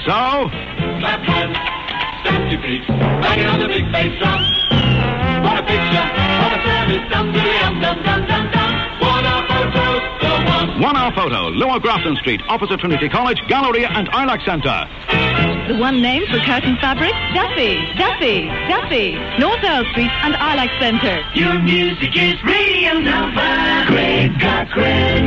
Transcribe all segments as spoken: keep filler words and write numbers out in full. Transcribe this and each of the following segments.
So... Clap hands, stamp your feet, banging on the big bass drum. What a picture of a service dum dum dum dum dum dum. One hour photo, the one. One Hour Photo, Lower Grafton Street, opposite Trinity College, Galleria and Ilac Centre. The one name for curtain fabric? Duffy, Duffy, Duffy. North Earl Street and Ilac Centre. Your music is Radio Nova. Greg Cochran.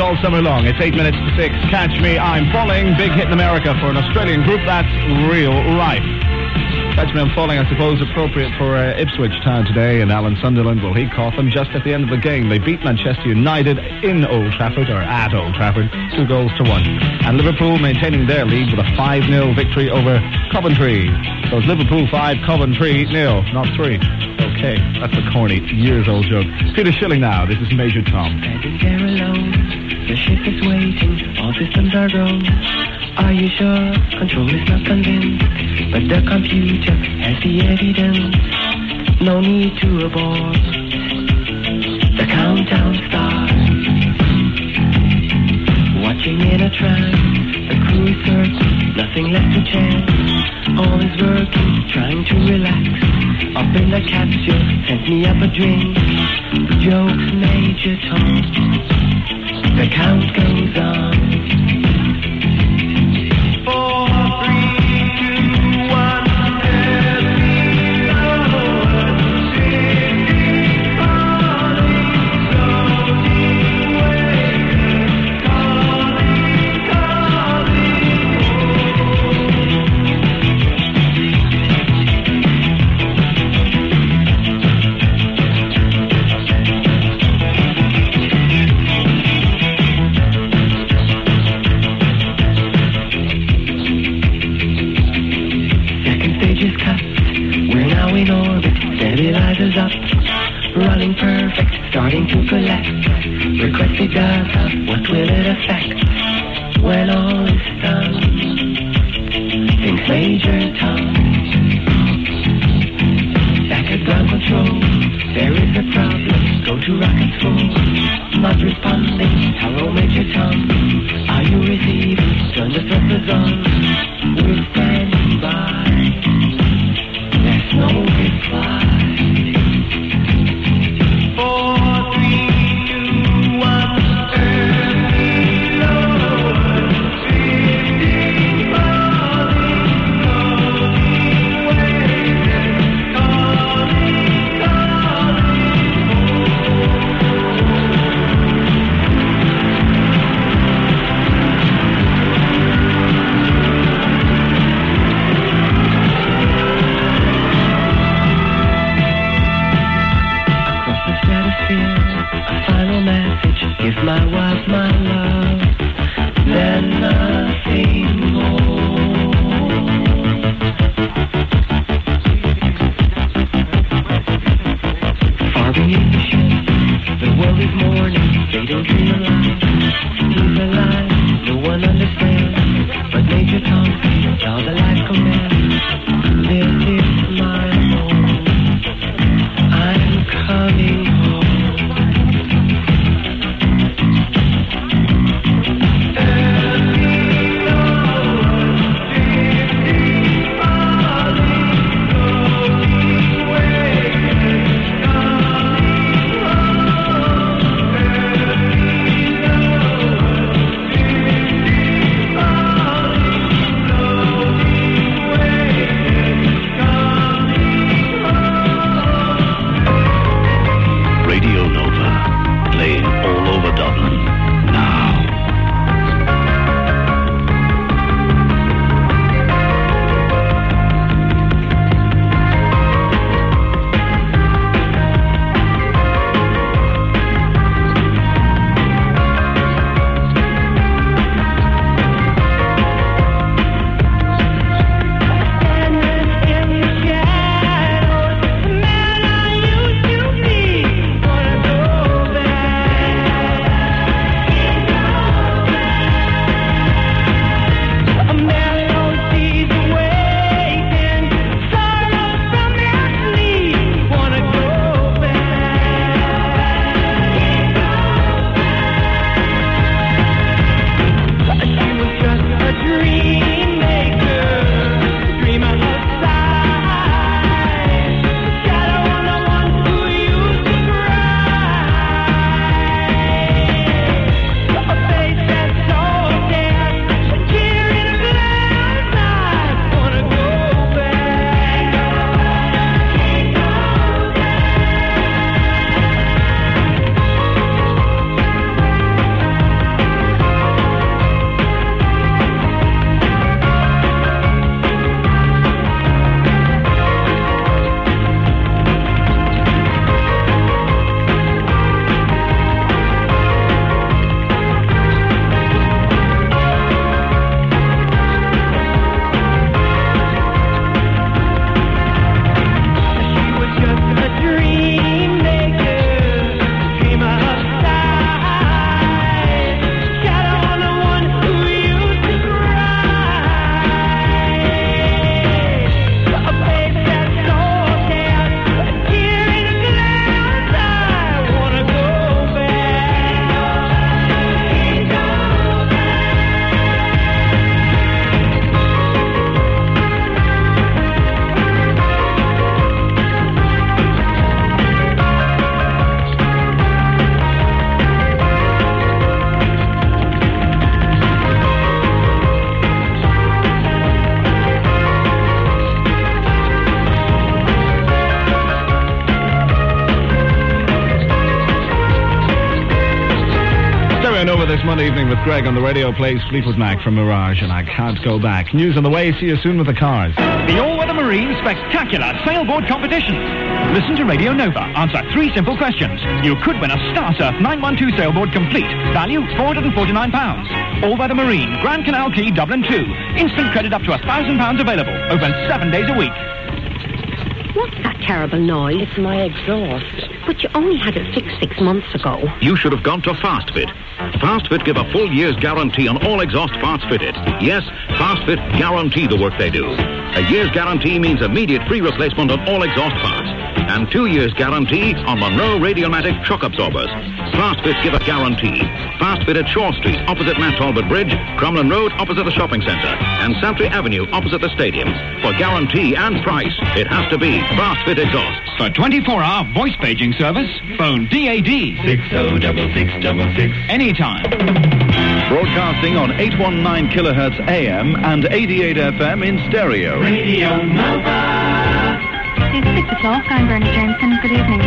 all summer long. It's eight minutes to six. Catch Me, I'm Falling. Big hit in America for an Australian group that's real life. Catch Me, I'm Falling, I suppose, appropriate for uh, Ipswich Town today. And Alan Sunderland, well, he caught them just at the end of the game. They beat Manchester United in Old Trafford, or at Old Trafford, two goals to one. And Liverpool maintaining their lead with a five nil victory over Coventry. So it's Liverpool five, Coventry nil, not three. Okay, that's a corny, years-old joke. Peter Schilling now, this is Major Tom. Standing there alone, the ship is waiting, all systems are go. Are you sure? Control is not convinced, but the computer has the evidence. No need to abort. The countdown starts. Watching in a trance, the crew is certain, nothing left to chance. All is working, trying to relax. Up in the capsule, sent me up a drink. Jokes, Major Tom. The count goes on. Stabilizers up, running perfect, starting to collect requested data. What will it affect when all is done? Think Major Tom. Back at ground control, there is a problem. Go to rocket school, not responding. Hello, Major Tom. Are you receiving? Turn the thrusters on. We're standing by. There's no reply. this Monday evening with Greg on the radio plays Fleetwood Mac from Mirage, and I can't go back. News on the way. See you soon with the cars. The All-Weather Marine Spectacular Sailboard Competition. Listen to Radio Nova. Answer three simple questions. You could win a Star Surf nine one two sailboard complete. Value four hundred forty-nine pounds. All-Weather Marine, Grand Canal Quay, Dublin two. Instant credit up to one thousand pounds available. Open seven days a week. What's that terrible noise? It's my exhaust. But you only had it fixed six months ago. You should have gone to FastFit. FastFit give a full year's guarantee on all exhaust parts fitted. Yes, FastFit guarantee the work they do. A year's guarantee means immediate free replacement on all exhaust parts. And two years guarantee on Monroe Radiomatic shock absorbers. FastFit give a guarantee. FastFit at Shore Street, opposite Matt Talbot Bridge, Cromlin Road, opposite the shopping centre, and Santry Avenue, opposite the stadium. For guarantee and price, it has to be FastFit exhausts. For twenty-four hour voice paging service, phone D A D. Six oh double six double six. Anytime. Broadcasting on eight nineteen kilohertz A M and eighty-eight F M in stereo. Radio Nova. It's six o'clock. I'm Bernie Jameson. Good evening.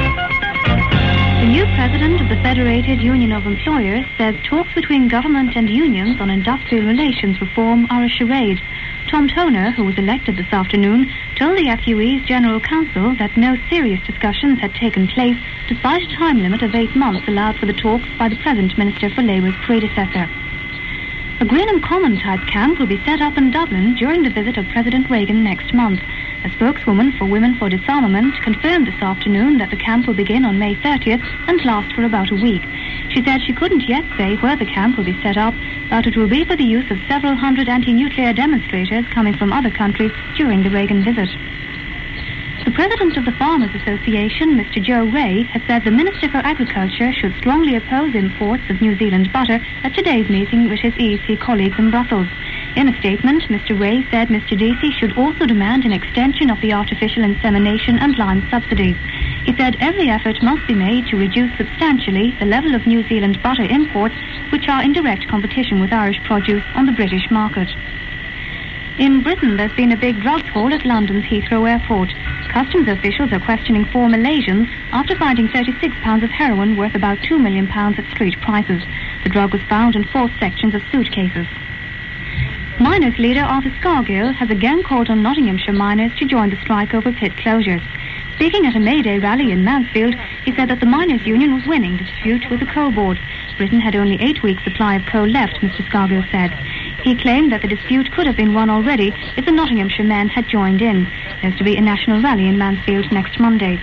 The new president of the Federated Union of Employers says talks between government and unions on industrial relations reform are a charade. Tom Toner, who was elected this afternoon, told the F U E's General Counsel that no serious discussions had taken place despite a time limit of eight months allowed for the talks by the present Minister for Labour's predecessor. A Greenham Common type camp will be set up in Dublin during the visit of President Reagan next month. A spokeswoman for Women for Disarmament confirmed this afternoon that the camp will begin on May thirtieth and last for about a week. She said she couldn't yet say where the camp will be set up, but it will be for the use of several hundred anti-nuclear demonstrators coming from other countries during the Reagan visit. The president of the Farmers Association, Mister Joe Ray, has said the Minister for Agriculture should strongly oppose imports of New Zealand butter at today's meeting with his E E C colleagues in Brussels. In a statement, Mister Ray said Mister Deasy should also demand an extension of the artificial insemination and lime subsidies. He said every effort must be made to reduce substantially the level of New Zealand butter imports, which are in direct competition with Irish produce on the British market. In Britain, there's been a big drugs haul at London's Heathrow Airport. Customs officials are questioning four Malaysians after finding thirty-six pounds of heroin worth about two million pounds at street prices. The drug was found in four sections of suitcases. Miners' leader Arthur Scargill has again called on Nottinghamshire miners to join the strike over pit closures. Speaking at a May Day rally in Mansfield, he said that the miners' union was winning the dispute with the coal board. Britain had only eight weeks' supply of coal left, Mister Scargill said. He claimed that the dispute could have been won already if the Nottinghamshire men had joined in. There's to be a national rally in Mansfield next Monday.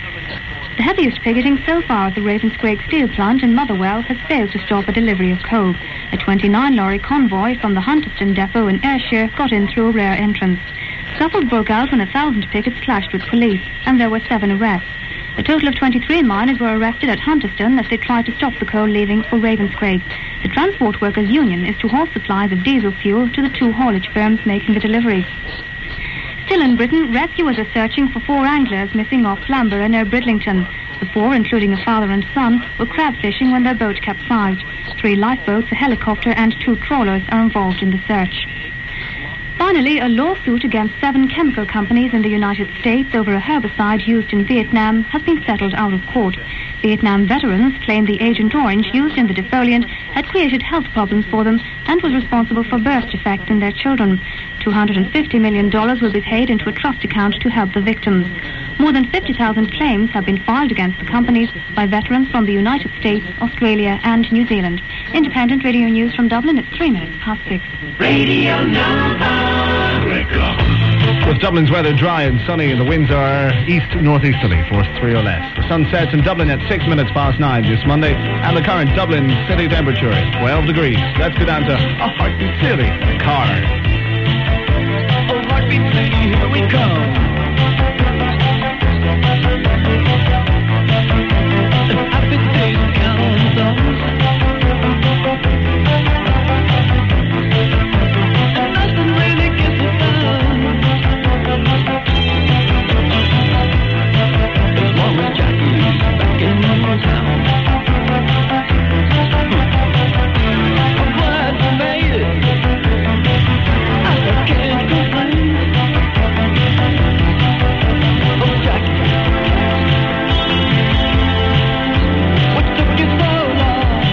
The heaviest picketing so far at the Ravenscraig steel plant in Motherwell has failed to stop a delivery of coal. A twenty-nine lorry convoy from the Hunterston depot in Ayrshire got in through a rear entrance. Scuffles broke out when a thousand pickets clashed with police, and there were seven arrests. A total of twenty-three miners were arrested at Hunterston as they tried to stop the coal leaving for Ravenscraig. The Transport Workers Union is to halt supplies of diesel fuel to the two haulage firms making the deliveries. Still in Britain, rescuers are searching for four anglers missing off Flamborough near Bridlington. The four, including a father and son, were crab fishing when their boat capsized. Three lifeboats, a helicopter and two trawlers are involved in the search. Finally, a lawsuit against seven chemical companies in the United States over a herbicide used in Vietnam has been settled out of court. Vietnam veterans claim the Agent Orange used in the defoliant had created health problems for them and was responsible for birth defects in their children. two hundred fifty million dollars will be paid into a trust account to help the victims. More than fifty thousand claims have been filed against the companies by veterans from the United States, Australia and New Zealand. Independent Radio News from Dublin, it's three minutes past six. Radio Nova. With Dublin's weather dry and sunny, the winds are east-northeasterly, force three or less. The sun sets in Dublin at six minutes past nine this Monday, and the current Dublin city temperature is twelve degrees. Let's go down to a Heartbeat City, Cars. Oh, Heartbeat City, here we come. An happy day comes on. And nothing really gets it done. As long as Jackie's back in town. I'm glad we made it. I can't complain. Oh, Jackie, what took you so long?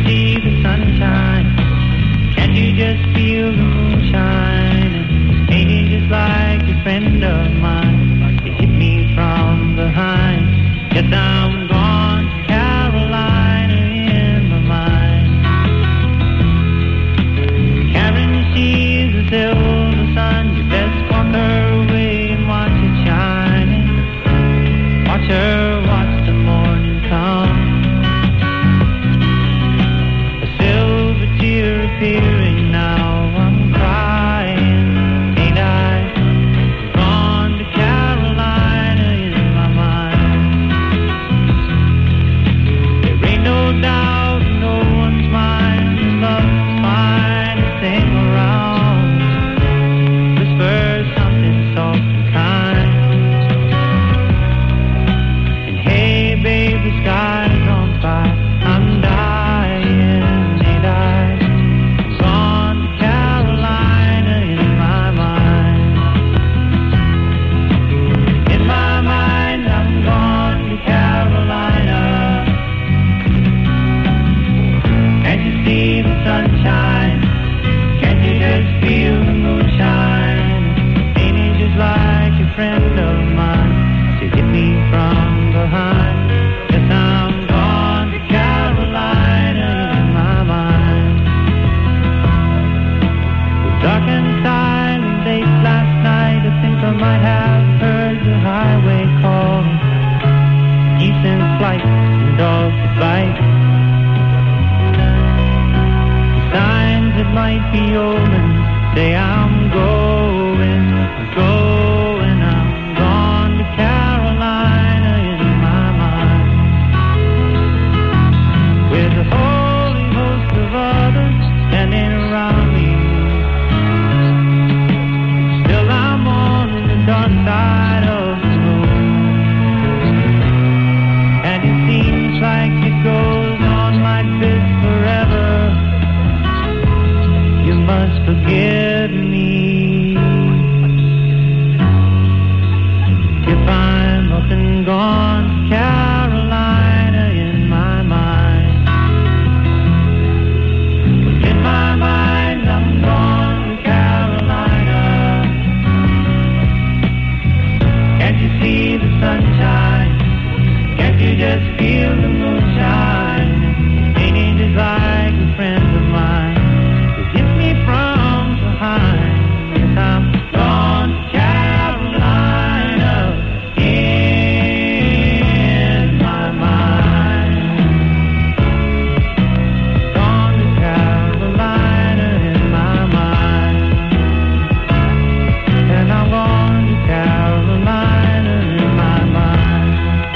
see the sunshine? Can't you just feel the moonshine? Ain't he just like a friend of mine? He hit me from behind. Yes, I'm gone to Carolina in my mind. Karen, she's a silver sun. You best walk her away and watch it shining. Watch her watch the morning come. A silver tear appearing now. I'm crying, ain't I? Gone to Carolina in my mind. There ain't no doubt in no one's mind. Love's finest thing around. Whisper something soft and kind. And hey, babe, the sky's on fire. I'm dying, ain't I? Gone to Carolina in my mind. In my mind, I'm gone to Carolina. Can't you see the sunshine? Can't you just feel the moonshine? Ain't he just like a friend of mine? To hit me from behind. Yes, I'm gone to Carolina in my mind. It was dark and silent late last night. I think I might have heard the highway calling. Geese in flight and dogs that bite. Signs that might be omens say I'm going, I'm going, I'm gone to Carolina in my mind. With a holy host of others standing around me. Still I'm on the dark side of the moon. And it seems like it goes on like this forever. You must forgive me if I'm up and gone to Carolina in my mind. In my mind, I'm gone to Carolina. Can't you see the sunshine? Can't you just feel the moonshine? Ain't he just like a friend of mine? Hit me from behind. Yes, I'm gone to Carolina in my mind. Gone to Carolina in my mind. And I'm gone to Carolina in my mind.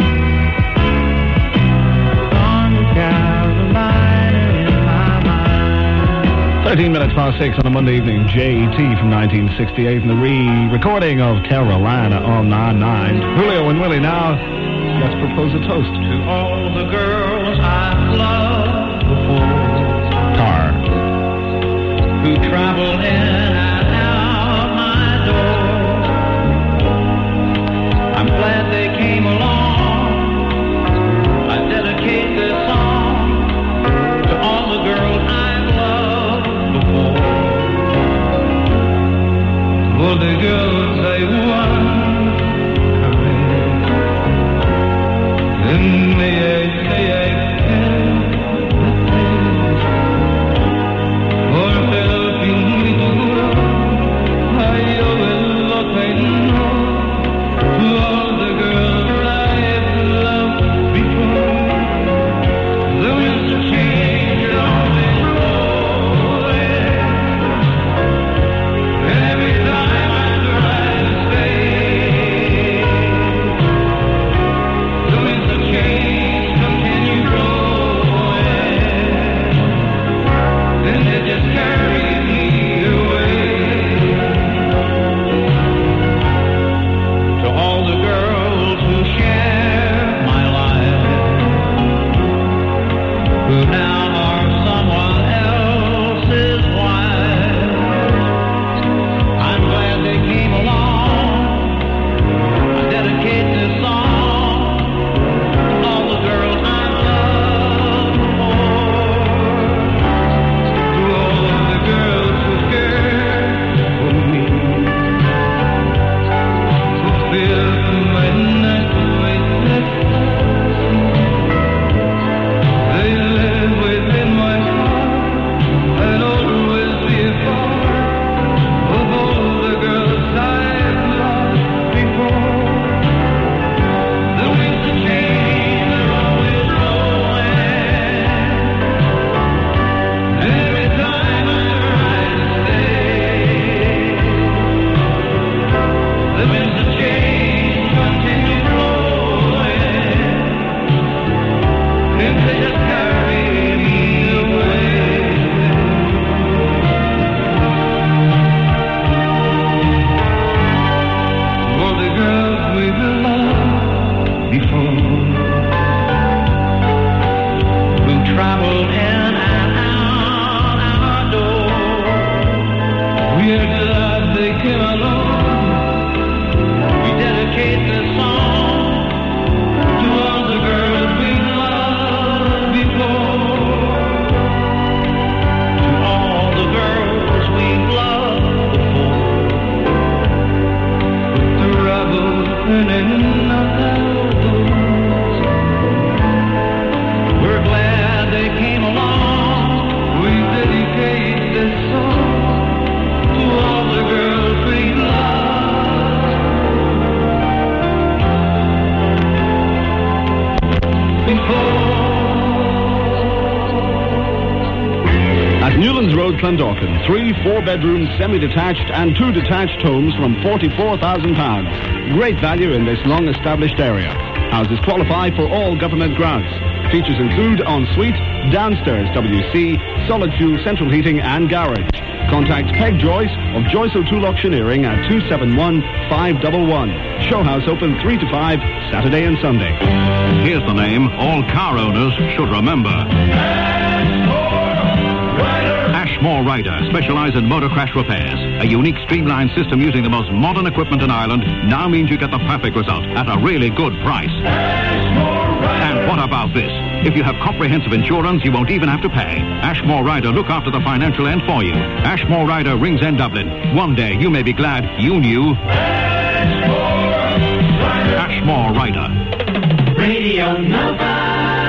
Gone to Carolina in my mind. thirteen minutes past six on a Monday evening, J T from nineteen sixty-eight, and the re-recording of Carolina on nine nine. Julio and Willie now. Let's propose a toast. To all the girls I've loved before, Car. who traveled in and out my door, I'm glad they came along. I dedicate this song to all the girls I've loved before. For the girls they won in the eight, the eight, Newlands Road, Clondalkin. Three four-bedroom, semi-detached and two detached homes from forty-four thousand pounds. Great value in this long-established area. Houses qualify for all government grants. Features include ensuite, downstairs W C, solid fuel central heating and garage. Contact Peg Joyce of Joyce O'Toole Auctioneering at two seven one, five one one. Show house open three to five, Saturday and Sunday. Here's the name all car owners should remember. Ashmore Rider specialise in motor crash repairs. A unique streamlined system using the most modern equipment in Ireland now means you get the perfect result at a really good price. And what about this? If you have comprehensive insurance, you won't even have to pay. Ashmore Rider look after the financial end for you. Ashmore Rider, Rings End, Dublin. One day you may be glad you knew Ashmore Rider. Radio Nova.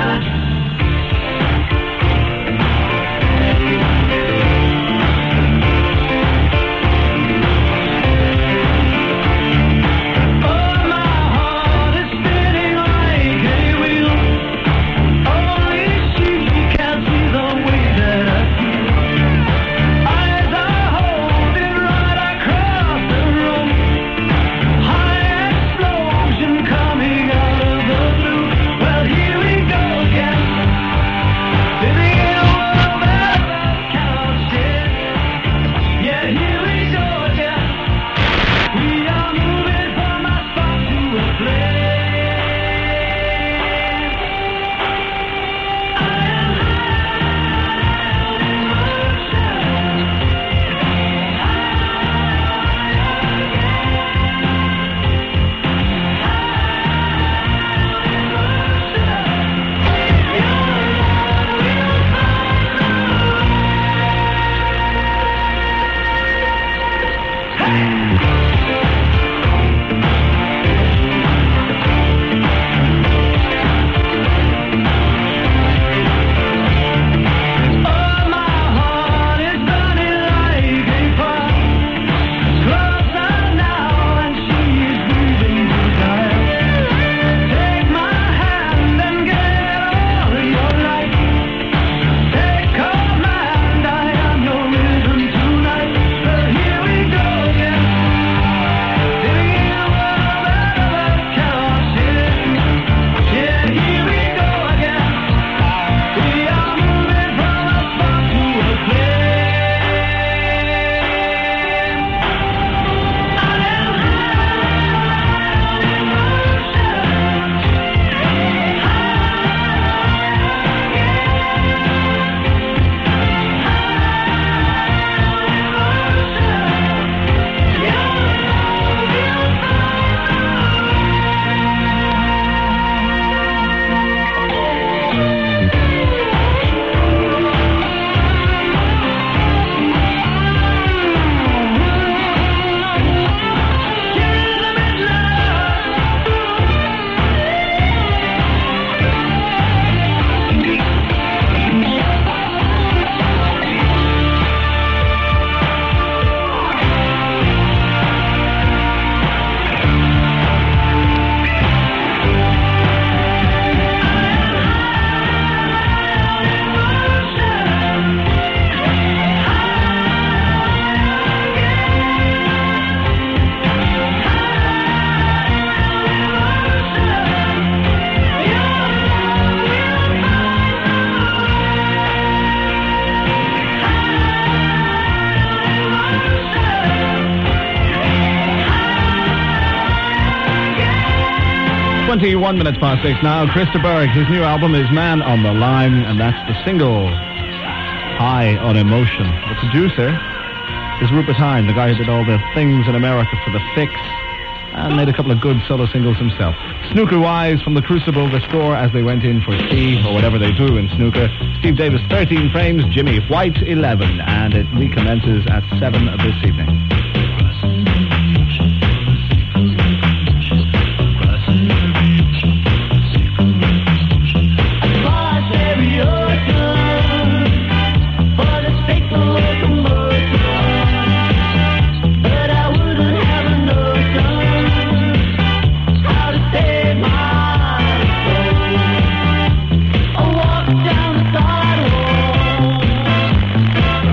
twenty-one minutes past six now. Krista Berg, his new album is Man on the Line, and that's the single, High on Emotion. The producer is Rupert Hine, the guy who did all the things in America for The Fix, and made a couple of good solo singles himself. Snooker Wise from the Crucible, the score as they went in for tea, or whatever they do in snooker. Steve Davis, thirteen frames, Jimmy White, eleven, and it recommences at seven this evening. Down the sidewalk.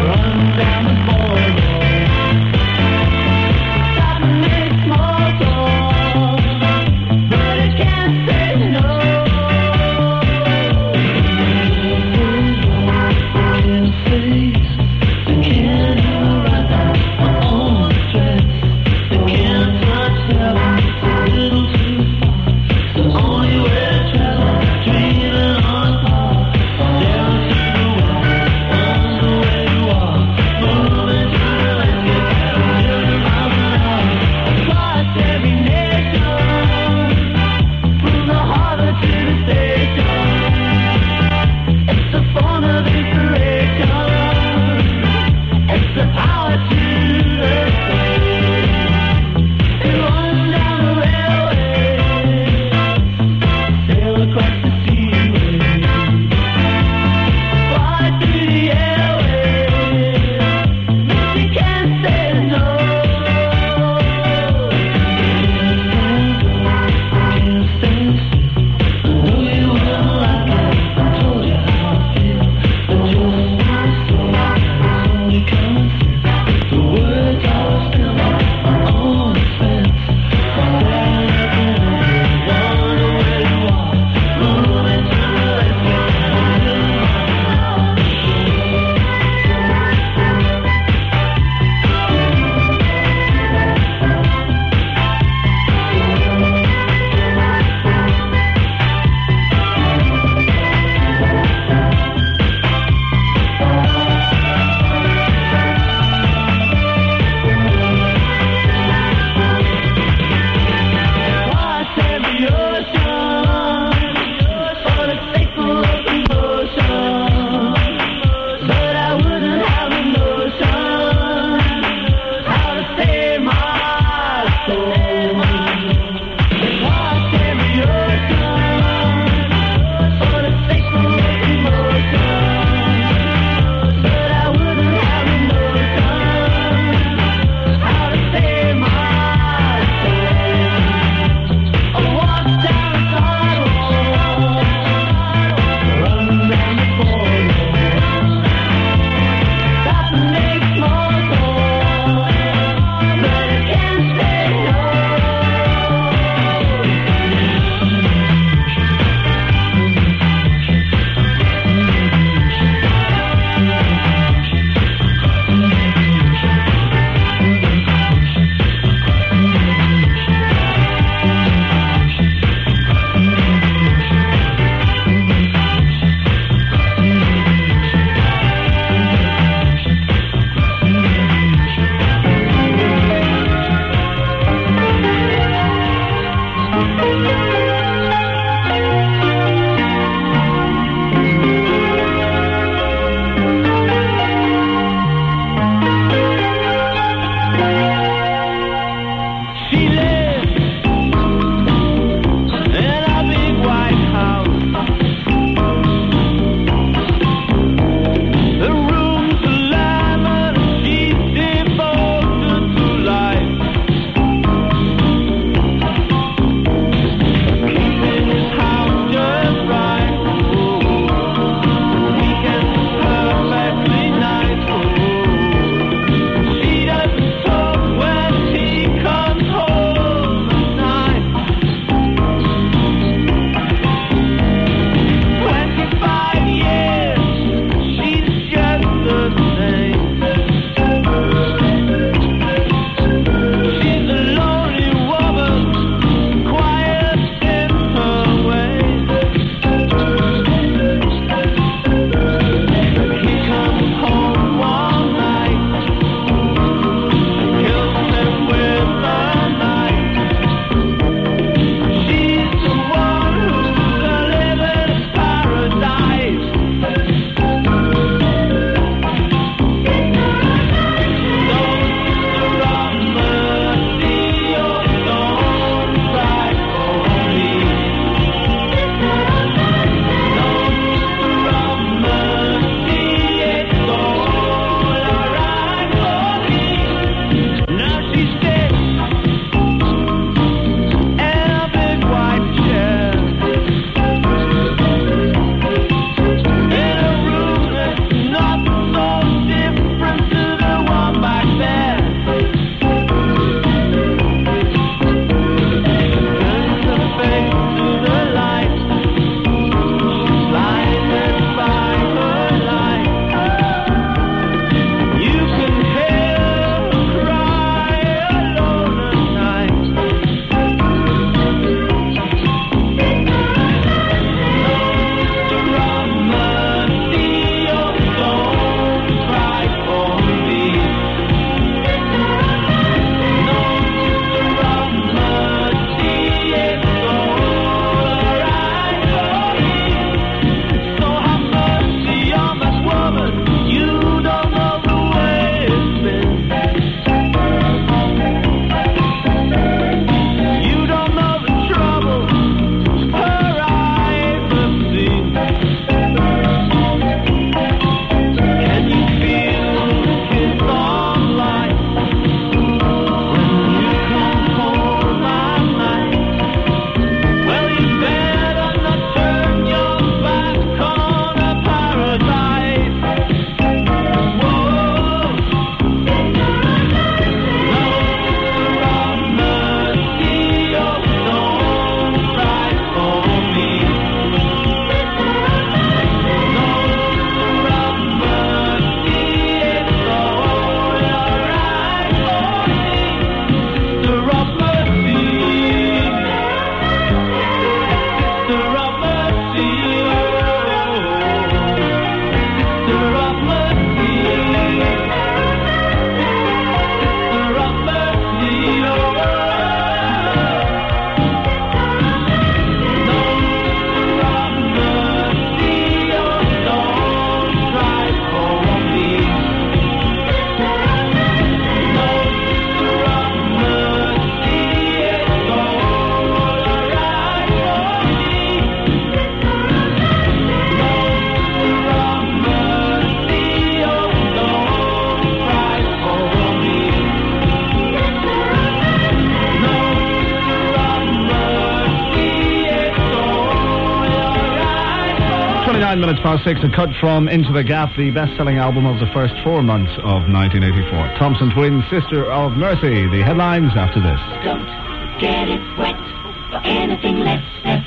twenty-nine minutes past six, a cut from Into the Gap, the best-selling album of the first four months of nineteen eighty-four. Thompson Twins, Sister of Mercy. The headlines after this. Don't get it wet for anything less.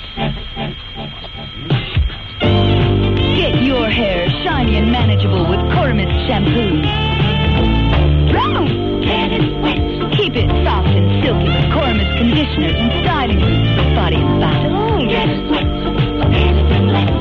Get your hair shiny and manageable with Coromist shampoo. Don't get it wet. Keep it soft and silky with Coromist conditioners and styling mousse for body and bath. Don't get it wet for anything less.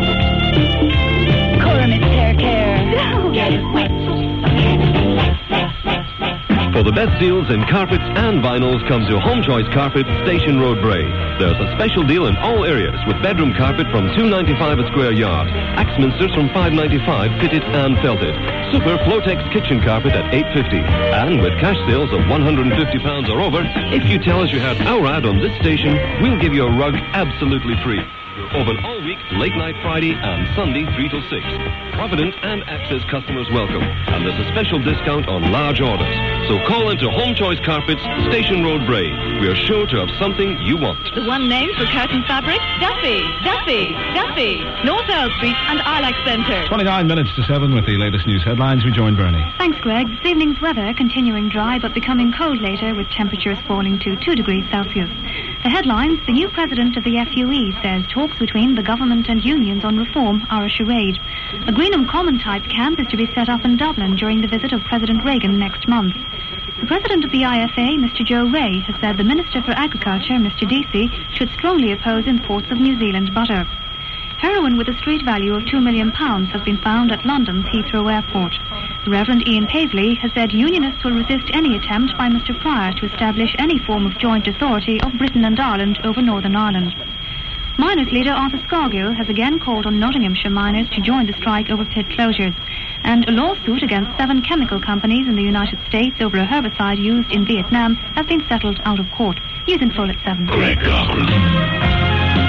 Coromist hair care. Don't get it wet for anything less. For the best deals in carpets and vinyls, come to Home Choice Carpet, Station Road, Bray. There's a special deal in all areas with bedroom carpet from two ninety-five a square yard, Axminsters from five ninety-five fitted and felted, Super Flotex kitchen carpet at eight fifty, and with cash sales of one hundred fifty pounds or over, if you tell us you heard our ad on this station, we'll give you a rug absolutely free. We're open all week, late night Friday and Sunday three till six. Provident and Access customers welcome, and there's a special discount on large orders. So call into Home Choice Carpets, Station Road, Bray. We're sure to have something you want. The one name for curtain fabric? Duffy, Duffy, Duffy. North Earl Street and Ilac Centre. twenty-nine minutes to seven with the latest news headlines. We join Bernie. Thanks, Greg. This evening's weather continuing dry but becoming cold later with temperatures falling to two degrees Celsius. The headlines, the new president of the F U E says talks between the government and unions on reform are a charade. A Greenham Common type camp is to be set up in Dublin during the visit of President Reagan next month. The president of the I F A, Mister Joe Ray, has said the Minister for Agriculture, Mister Deasy, should strongly oppose imports of New Zealand butter. Heroin with a street value of two million pounds has been found at London's Heathrow Airport. The Reverend Ian Paisley has said unionists will resist any attempt by Mister Pryor to establish any form of joint authority of Britain and Ireland over Northern Ireland. Miners leader Arthur Scargill has again called on Nottinghamshire miners to join the strike over pit closures. And a lawsuit against seven chemical companies in the United States over a herbicide used in Vietnam has been settled out of court. News in full at seven. Greg Cochran.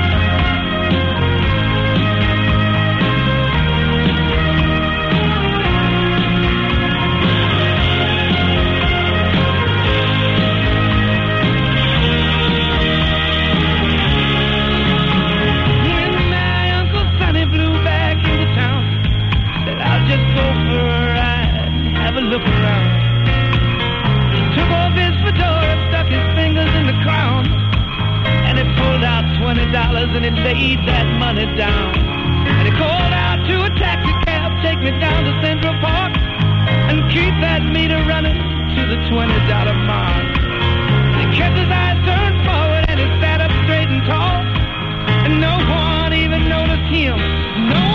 Just go for a ride, have a look around. He took off his fedora, stuck his fingers in the crown, and he pulled out twenty dollars and he laid that money down. And he called out to a taxi cab, take me down to Central Park, and keep that meter running to the twenty dollar mark. And he kept his eyes turned forward and he sat up straight and tall, and no one even noticed him. No